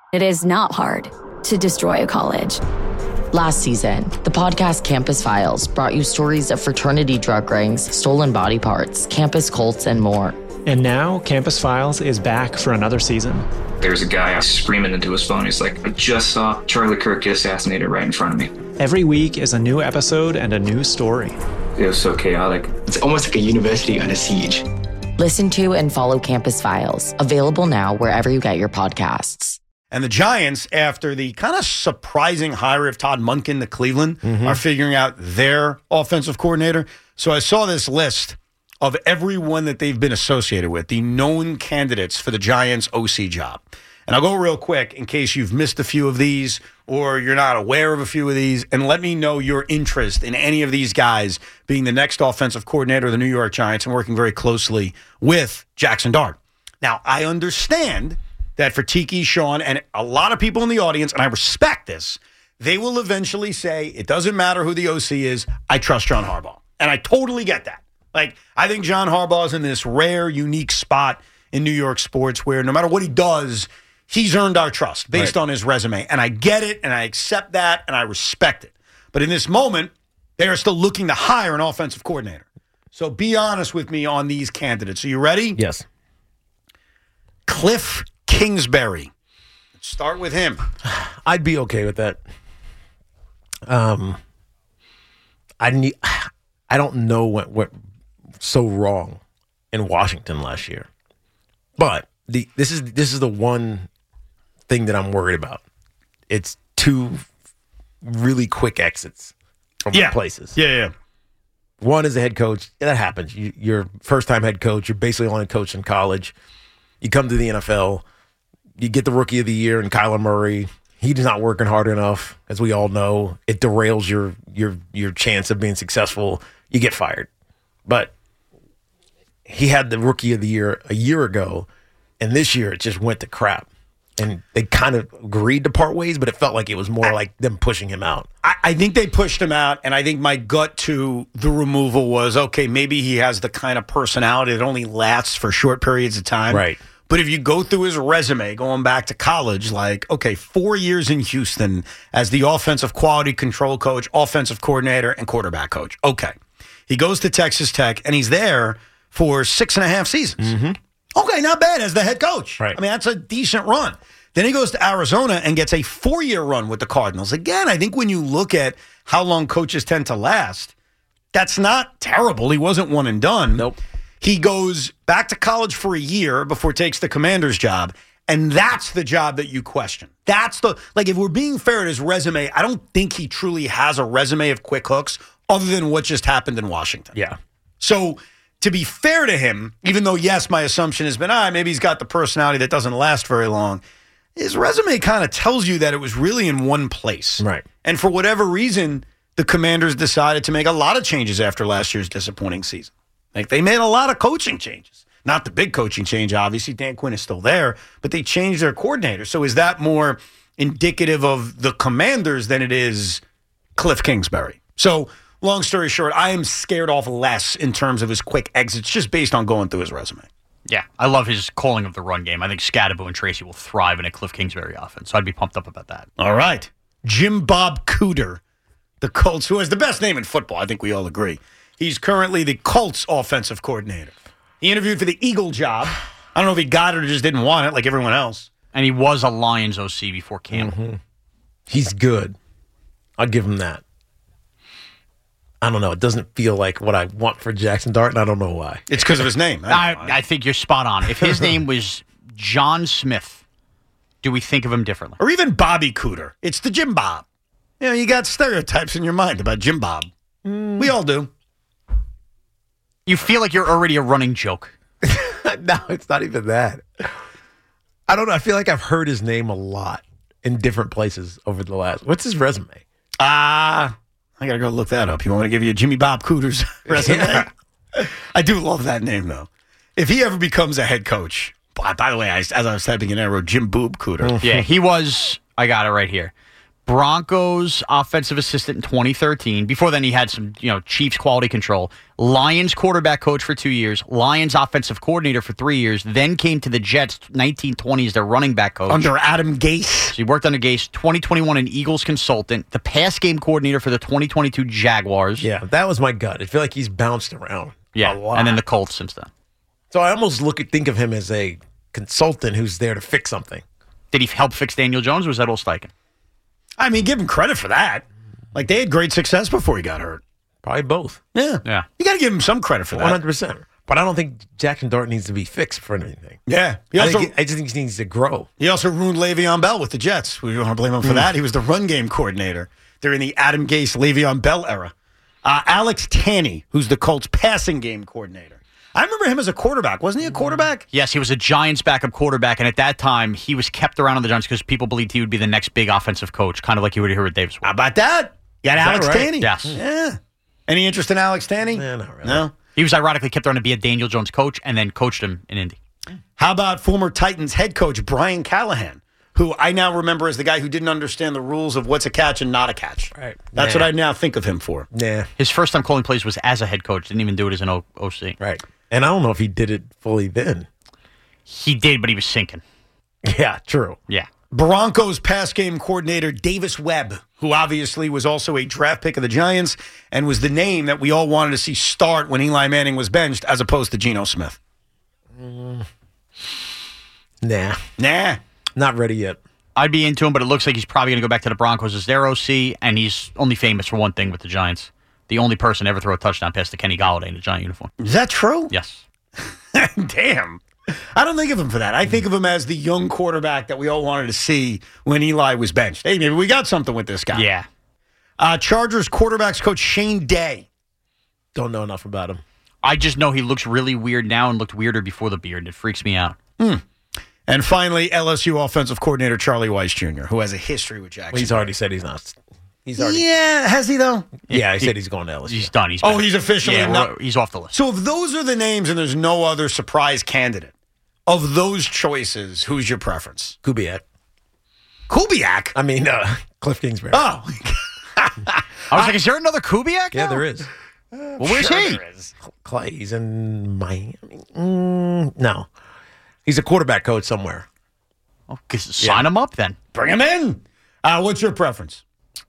It is not hard to destroy a college. Last season, the podcast Campus Files brought you stories of fraternity drug rings, stolen body parts, campus cults, and more. And now, Campus Files is back for another season. There's a guy screaming into his phone. He's like, I just saw Charlie Kirk get assassinated right in front of me. Every week is a new episode and a new story. It was so chaotic. It's almost like a university under siege. Listen to and follow Campus Files, available now wherever you get your podcasts. And the Giants, after the kind of surprising hire of Todd Monken to Cleveland, are figuring out their offensive coordinator. So I saw this list of everyone that they've been associated with, the known candidates for the Giants OC job. And I'll go real quick in case you've missed a few of these or you're not aware of a few of these, and let me know your interest in any of these guys being the next offensive coordinator of the New York Giants and working very closely with Jackson Dart. Now, I understand that for Tiki, Sean, and a lot of people in the audience, and I respect this, they will eventually say, it doesn't matter who the OC is, I trust John Harbaugh. And I totally get that. Like, I think John Harbaugh is in this rare, unique spot in New York sports where no matter what he does, he's earned our trust based on his resume. And I get it, and I accept that, and I respect it. But in this moment, they are still looking to hire an offensive coordinator. So be honest with me on these candidates. Are you ready? Yes. Cliff Kingsbury. Let's start with him. I'd be okay with that. I don't know what went so wrong in Washington last year, but this is the one thing that I'm worried about. It's two really quick exits from places. Yeah. One is a head coach. That happens. You're first-time head coach. You're basically only coached in college. You come to the NFL. You get the rookie of the year in Kyler Murray. He's not working hard enough, as we all know. It derails your chance of being successful. You get fired. But he had the rookie of the year a year ago, and this year it just went to crap. And they kind of agreed to part ways, but it felt like it was more like them pushing him out. I think they pushed him out, and I think my gut to the removal was, okay, maybe he has the kind of personality that only lasts for short periods of time. Right. But if you go through his resume, going back to college, like, okay, 4 years in Houston as the offensive quality control coach, offensive coordinator, and quarterback coach. Okay. He goes to Texas Tech, and he's there for 6.5 seasons. Okay, not bad as the head coach. Right. I mean, that's a decent run. Then he goes to Arizona and gets a 4-year run with the Cardinals. Again, I think when you look at how long coaches tend to last, that's not terrible. He wasn't one and done. Nope. He goes back to college for a year before he takes the commander's job, and that's the job that you question. That's the, like, if we're being fair at his resume, I don't think he truly has a resume of quick hooks other than what just happened in Washington. Yeah. So to be fair to him, even though, yes, my assumption has been, maybe he's got the personality that doesn't last very long, his resume kind of tells you that it was really in one place. Right. And for whatever reason, the Commanders decided to make a lot of changes after last year's disappointing season. Like, they made a lot of coaching changes. Not the big coaching change, obviously. Dan Quinn is still there, but they changed their coordinator. So is that more indicative of the Commanders than it is Cliff Kingsbury? So, long story short, I am scared off less in terms of his quick exits just based on going through his resume. Yeah, I love his calling of the run game. I think Scadaboo and Tracy will thrive in a Cliff Kingsbury offense, so I'd be pumped up about that. All right. Jim Bob Cooter, the Colts, who has the best name in football, I think we all agree. He's currently the Colts offensive coordinator. He interviewed for the Eagle job. I don't know if he got it or just didn't want it like everyone else. And he was a Lions OC before Campbell. He's good. I'll give him that. I don't know. It doesn't feel like what I want for Jackson Dart, and I don't know why. It's because of his name. I think you're spot on. If his name was John Smith, do we think of him differently? Or even Bobby Cooter. It's the Jim Bob. You know, you got stereotypes in your mind about Jim Bob. We all do. You feel like you're already a running joke. No, it's not even that. I don't know. I feel like I've heard his name a lot in different places over the last. What's his resume? I got to go look that up. You want me to give you Jimmy Bob Cooter's resume? Yeah. I do love that name, though. If he ever becomes a head coach, by the way, as I was typing in, I wrote Jim Boob Cooter. Yeah, he was, I got it right here. Broncos offensive assistant in 2013. Before then, he had some, Chiefs quality control. Lions quarterback coach for 2 years. Lions offensive coordinator for 3 years. Then came to the Jets 1920 as their running back coach. Under Adam Gase. So he worked under Gase. 2021, an Eagles consultant. The pass game coordinator for the 2022 Jaguars. Yeah, that was my gut. I feel like he's bounced around. Yeah, a lot. and then the Colts since then. So I almost think of him as a consultant who's there to fix something. Did he help fix Daniel Jones, or was that all Steichen? I mean, give him credit for that. Like, they had great success before he got hurt. Probably both. Yeah. You got to give him some credit for that. 100%. But I don't think Jackson Dart needs to be fixed for anything. Yeah. I just think he needs to grow. He also ruined Le'Veon Bell with the Jets. We don't want to blame him for that. He was the run game coordinator during the Adam Gase, Le'Veon Bell era. Alex Tanney, who's the Colts passing game coordinator. I remember him as a quarterback. Wasn't he a quarterback? Yes, he was a Giants backup quarterback, and at that time, he was kept around on the Giants because people believed he would be the next big offensive coach, kind of like you would hear with Davis. How about that? You got Alex right? Tanney? Yes. Yeah. Any interest in Alex Tanney? Yeah, not really. No? He was ironically kept around to be a Daniel Jones coach and then coached him in Indy. How about former Titans head coach Brian Callahan, who I now remember as the guy who didn't understand the rules of what's a catch and not a catch. Right. That's what I now think of him for. Nah. His first time calling plays was as a head coach. Didn't even do it as an OC. Right. And I don't know if he did it fully then. He did, but he was sinking. Yeah, true. Yeah. Broncos pass game coordinator Davis Webb, who obviously was also a draft pick of the Giants and was the name that we all wanted to see start when Eli Manning was benched as opposed to Geno Smith. Nah. Not ready yet. I'd be into him, but it looks like he's probably going to go back to the Broncos as their OC, and he's only famous for one thing with the Giants. The only person to ever throw a touchdown pass to Kenny Golladay in a Giant uniform. Is that true? Yes. Damn. I don't think of him for that. I think of him as the young quarterback that we all wanted to see when Eli was benched. Hey, maybe we got something with this guy. Yeah. Chargers quarterbacks coach Shane Day. Don't know enough about him. I just know he looks really weird now and looked weirder before the beard. It freaks me out. And finally, LSU offensive coordinator Charlie Weiss Jr., who has a history with Jackson. Well, he's already said he's not. Yeah, has he though? Yeah, he said he's going to LSU. He's done. He's he's officially not. He's off the list. So if those are the names and there's no other surprise candidate, of those choices, who's your preference? Kubiak. Kubiak? I mean, Cliff Kingsbury. Oh. I was like, is there another Kubiak? Yeah, now? there is. Well, where's he? There is. Clay, he's in Miami. No. He's a quarterback coach somewhere. Oh, sign him up then. Bring him in. What's your preference?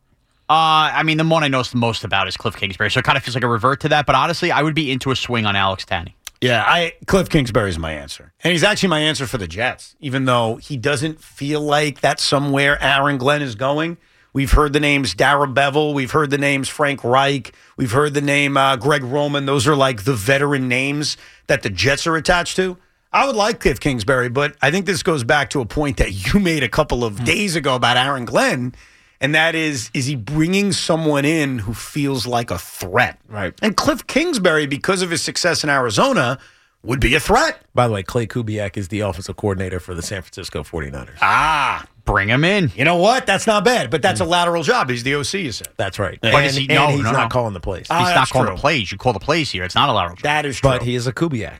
I mean, the one I know the most about is Cliff Kingsbury, so it kind of feels like a revert to that. But honestly, I would be into a swing on Alex Tanney. Yeah, Cliff Kingsbury is my answer. And he's actually my answer for the Jets, even though he doesn't feel like that's somewhere Aaron Glenn is going. We've heard the names Darrell Bevel. We've heard the names Frank Reich. We've heard the name Greg Roman. Those are like the veteran names that the Jets are attached to. I would like Cliff Kingsbury, but I think this goes back to a point that you made a couple of days ago about Aaron Glenn, and that is he bringing someone in who feels like a threat? Right. And Cliff Kingsbury, because of his success in Arizona, would be a threat. By the way, Clay Kubiak is the offensive coordinator for the San Francisco 49ers. Bring him in. You know what? That's not bad, but that's a lateral job. He's the OC, you said. That's right. But And he's not calling the plays. He's not that's calling true. the plays. You call the plays here. It's not a lateral job. That is true. But he is a Kubiak.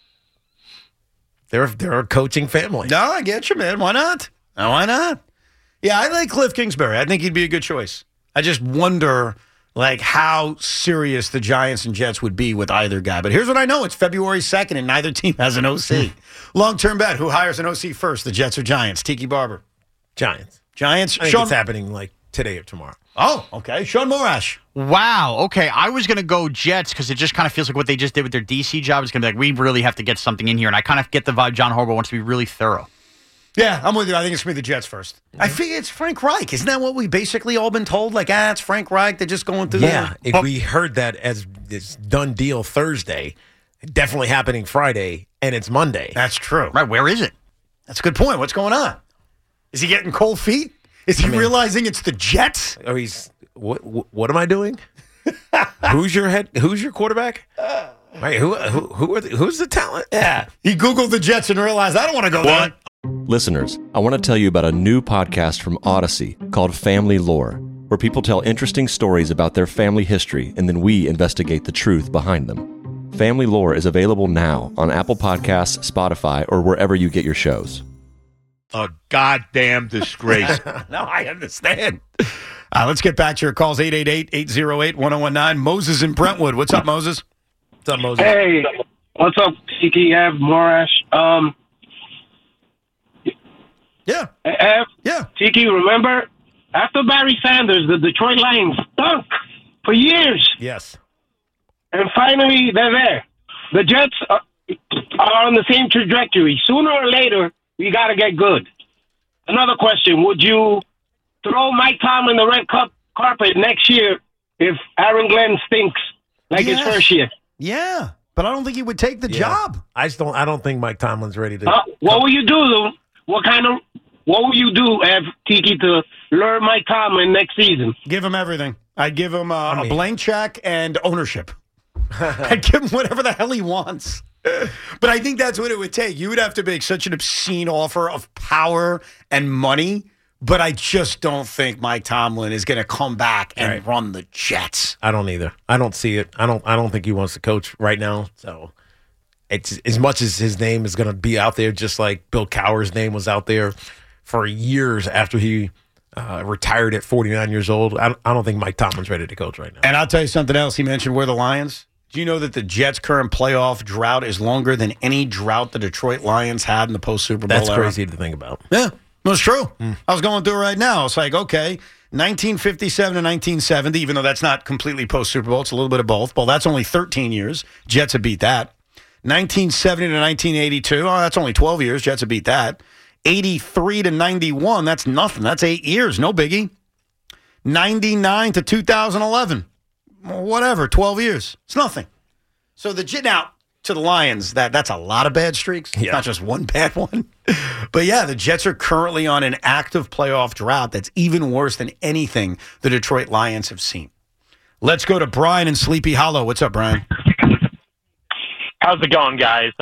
They're a coaching family. No, I get you, man. Why not? Why not? Yeah, I like Cliff Kingsbury. I think he'd be a good choice. I just wonder, like, how serious the Giants and Jets would be with either guy. But here's what I know. It's February 2nd, and neither team has an OC. Long-term bet. Who hires an OC first, the Jets or Giants? Tiki Barber. Giants. Giants? I think it's happening like today or tomorrow. Oh, okay. Sean Morash. Wow. Okay. I was going to go Jets because it just kind of feels like what they just did with their DC job is going to be like, we really have to get something in here. And I kind of get the vibe John Harbaugh wants to be really thorough. Yeah, I'm with you. I think it's going to be the Jets first. I figure it's Frank Reich. Isn't that what we basically all been told? Like, it's Frank Reich. They're just going through Yeah, that. if we heard that as this done deal Thursday, definitely happening Friday, and it's Monday. That's true. Right. Where is it? That's a good point. What's going on? Is he getting cold feet? Is he realizing it's the Jets? Or he's what am I doing? Who's your quarterback? Right, who's the talent? Yeah. He Googled the Jets and realized, I don't want to go there. Listeners, I want to tell you about a new podcast from Odyssey called Family Lore, where people tell interesting stories about their family history and then we investigate the truth behind them. Family Lore is available now on Apple Podcasts, Spotify, or wherever you get your shows. a goddamn disgrace. No, I understand. Let's get back to your calls. 888-808-1019. Moses in Brentwood. What's up, Moses? What's up, Moses? Hey, what's up, Tiki, Ev, Morash? Yeah. Ev? Yeah. Tiki, remember? After Barry Sanders, the Detroit Lions stunk for years. Yes. And finally, they're there. The Jets are on the same trajectory. Sooner or later, we got to get good. Another question. Would you throw Mike Tomlin the red carpet next year if Aaron Glenn stinks like his first year? Yeah, but I don't think he would take the job. I don't think Mike Tomlin's ready to. What will you do, though? What will you do, Tiki, to lure Mike Tomlin next season? Give him everything. I'd give him a blank check and ownership. I'd give him whatever the hell he wants. But I think that's what it would take. You would have to make such an obscene offer of power and money. But I just don't think Mike Tomlin is going to come back and run the Jets. I don't either. I don't see it. I don't think he wants to coach right now. So it's as much as his name is going to be out there, just like Bill Cowher's name was out there for years after he retired at 49 years old. I don't think Mike Tomlin's ready to coach right now. And I'll tell you something else. He mentioned we're the Lions. Do you know that the Jets' current playoff drought is longer than any drought the Detroit Lions had in the post-Super Bowl era? That's crazy to think about. Yeah. No, it's true. I was going through it right now. It's like, okay, 1957 to 1970, even though that's not completely post-Super Bowl, it's a little bit of both. Well, that's only 13 years. Jets have beat that. 1970 to 1982, that's only 12 years. Jets have beat that. 83 to 91, that's nothing. That's 8 years. No biggie. 99 to 2011, whatever, 12 years. It's nothing. So now, to the Lions, that's a lot of bad streaks. It's not just one bad one. But yeah, the Jets are currently on an active playoff drought that's even worse than anything the Detroit Lions have seen. Let's go to Brian in Sleepy Hollow. What's up, Brian? How's it going, guys?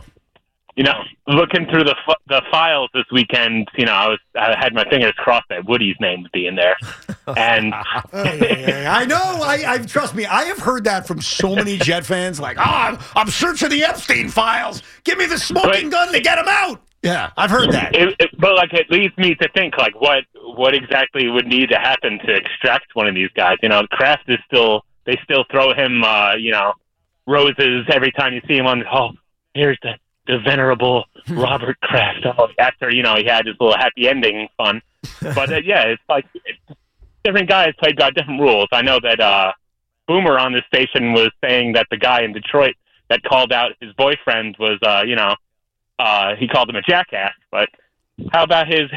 Looking through the files this weekend, I had my fingers crossed that Woody's name would be in there. And I know. I trust me. I have heard that from so many Jet fans. Like, I'm searching the Epstein files. Give me the smoking gun to get him out. Yeah, I've heard that. But it leads me to think what exactly would need to happen to extract one of these guys. Kraft is they still throw him roses every time you see him on. Oh, here's the venerable Robert Kraft. After he had his little happy ending fun. But it's like different guys played by different rules. I know that Boomer on this station was saying that the guy in Detroit that called out his boyfriend was he called him a jackass. But how about his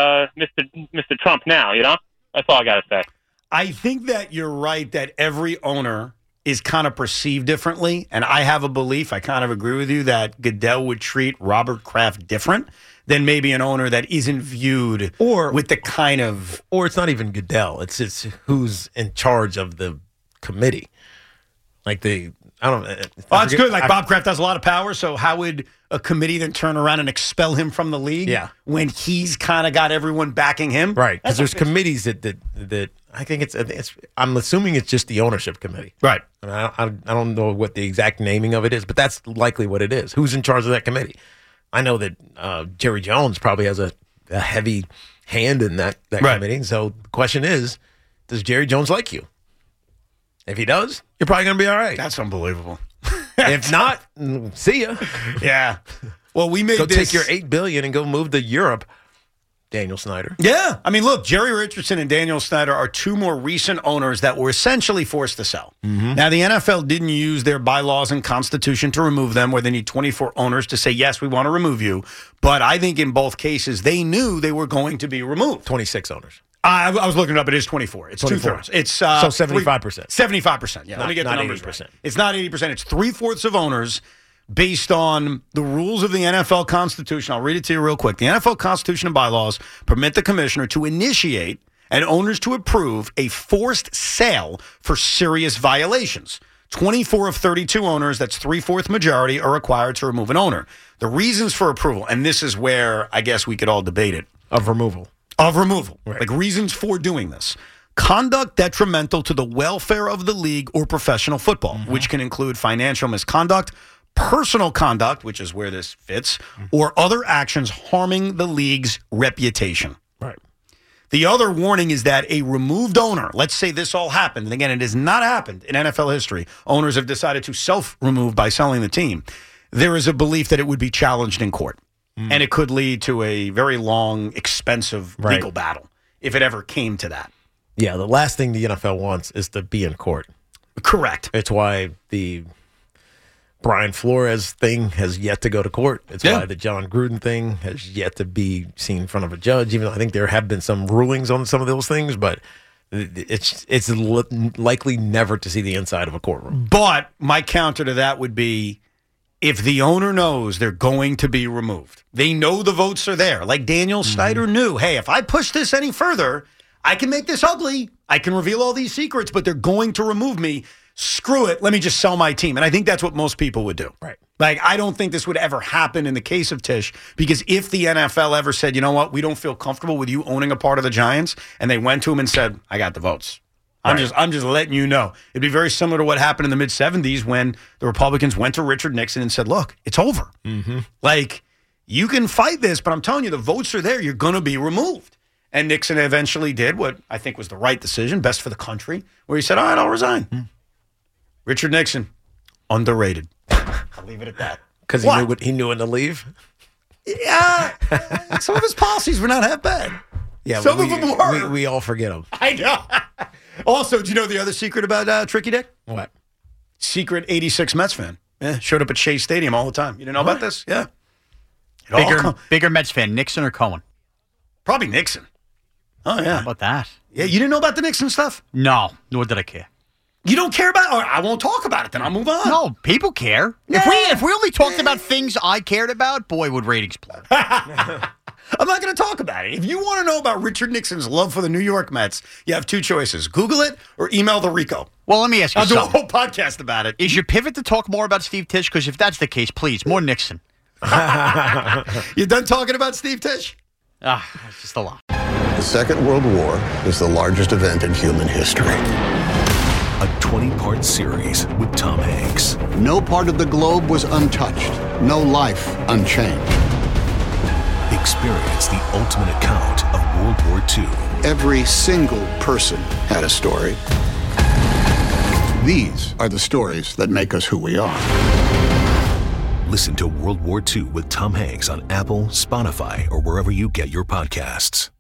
Mr. Trump now? That's all I gotta say. I think that you're right that every owner is kind of perceived differently. And I have a belief, I kind of agree with you, that Goodell would treat Robert Kraft different than maybe an owner that isn't viewed with the kind of... Or it's not even Goodell. It's who's in charge of the committee. Like it's good. Like Bob Kraft has a lot of power, so how would a committee then turn around and expel him from the league when he's kind of got everyone backing him? Right, because there's committees that I think it's I'm assuming it's just the ownership committee. Right. I don't know what the exact naming of it is, but that's likely what it is. Who's in charge of that committee? I know that Jerry Jones probably has a heavy hand in that committee. So the question is, does Jerry Jones like you? If he does, you're probably going to be all right. That's unbelievable. If not, see ya. Yeah. Well, we made take your $8 billion and go move to Europe. Daniel Snyder. Yeah. I mean, look, Jerry Richardson and Daniel Snyder are two more recent owners that were essentially forced to sell. Mm-hmm. Now, the NFL didn't use their bylaws and constitution to remove them, where they need 24 owners to say, yes, we want to remove you. But I think in both cases, they knew they were going to be removed. 26 owners. I was looking it up. It is 24. It's 24. 2/3. It's so 75%. 75%. Yeah. Let me get the numbers 80%. Right. It's not 80%. It's 3/4 of owners based on the rules of the NFL Constitution. I'll read it to you real quick. The NFL Constitution and bylaws permit the commissioner to initiate and owners to approve a forced sale for serious violations. 24 of 32 owners, that's 3/4 majority, are required to remove an owner. The reasons for approval, and this is where I guess we could all debate it. Of removal. Right. Like reasons for doing this. Conduct detrimental to the welfare of the league or professional football, which can include financial misconduct, personal conduct, which is where this fits, or other actions harming the league's reputation. Right. The other warning is that a removed owner, let's say this all happened, and again, it has not happened in NFL history. Owners have decided to self-remove by selling the team. There is a belief that it would be challenged in court, and it could lead to a very long, expensive legal battle if it ever came to that. Yeah, the last thing the NFL wants is to be in court. Correct. It's why the Brian Flores thing has yet to go to court. It's why the John Gruden thing has yet to be seen in front of a judge, even though I think there have been some rulings on some of those things, but it's likely never to see the inside of a courtroom. But my counter to that would be, if the owner knows they're going to be removed, they know the votes are there. Like Daniel Snyder knew, hey, if I push this any further, I can make this ugly. I can reveal all these secrets, but they're going to remove me. Screw it. Let me just sell my team. And I think that's what most people would do. Right. Like, I don't think this would ever happen in the case of Tisch, because if the NFL ever said, you know what, we don't feel comfortable with you owning a part of the Giants, and they went to him and said, I got the votes. I'm just letting you know. It'd be very similar to what happened in the mid-'70s when the Republicans went to Richard Nixon and said, look, it's over. Like, you can fight this, but I'm telling you, the votes are there. You're going to be removed. And Nixon eventually did what I think was the right decision, best for the country, where he said, all right, I'll resign. Richard Nixon, underrated. I'll leave it at that. Because he knew when to leave? Yeah. Some of his policies were not half bad. Yeah, some of them were. We all forget them. I know. Also, do you know the other secret about Tricky Dick? What? Secret 86 Mets fan. Yeah, showed up at Shea Stadium all the time. You didn't know about this? Yeah. Bigger Mets fan, Nixon or Cohen? Probably Nixon. Oh, yeah. How about that? Yeah, you didn't know about the Nixon stuff? No, nor did I care. You don't care about it? I won't talk about it, then I'll move on. No, people care. Yeah. If we only talked about things I cared about, boy, would ratings blow. I'm not going to talk about it. If you want to know about Richard Nixon's love for the New York Mets, you have two choices. Google it or email the Rico. Well, let me ask you I'll something. do a whole podcast about it. Is your pivot to talk more about Steve Tisch? Because if that's the case, please, more Nixon. You done talking about Steve Tisch? It's just a lot. The Second World War is the largest event in human history. A 20-part series with Tom Hanks. No part of the globe was untouched. No life unchanged. Experience the ultimate account of World War II. Every single person had a story. These are the stories that make us who we are. Listen to World War II with Tom Hanks on Apple, Spotify, or wherever you get your podcasts.